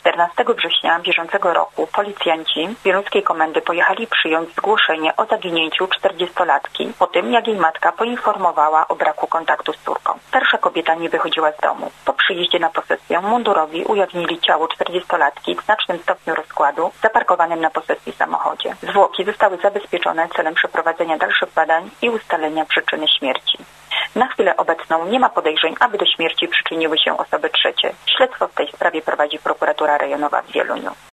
14 września bieżącego roku policjanci wieluńskiej komendy pojechali przyjąć zgłoszenie o zaginięciu 40-latki po tym, jak jej matka poinformowała o braku kontaktu z córką. Starsza kobieta nie wychodziła z domu. Po przyjeździe na posesję mundurowi ujawnili ciało 40-latki w znacznym stopniu rozkładu zaparkowanym na posesji samochodzie. Zwłoki zostały zabezpieczone celem przeprowadzenia dalszych badań i ustalenia przyczyny śmierci. Na chwilę obecną nie ma podejrzeń, aby do śmierci przyczyniły się osoby trzecie. Śledztwo w tej sprawie prowadzi prokuratura rejonowa w Wieluniu.